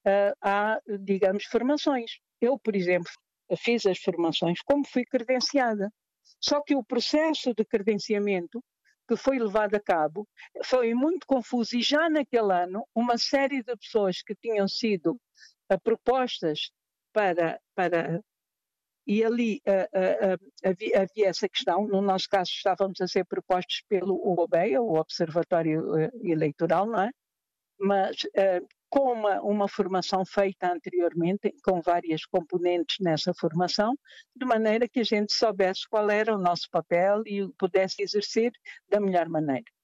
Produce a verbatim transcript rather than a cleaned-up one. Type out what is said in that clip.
uh, há, digamos, formações. Eu, por exemplo, fiz as formações como fui credenciada. Só que o processo de credenciamento que foi levado a cabo foi muito confuso e já naquele ano uma série de pessoas que tinham sido uh, propostas para, para e ali uh, uh, uh, havia, havia essa questão, no nosso caso estávamos a ser propostos pelo O B E A, o Observatório uh, Eleitoral, não é? Mas uh, com uma, uma formação feita anteriormente, com várias componentes nessa formação, de maneira que a gente soubesse qual era o nosso papel e o pudesse exercer da melhor maneira.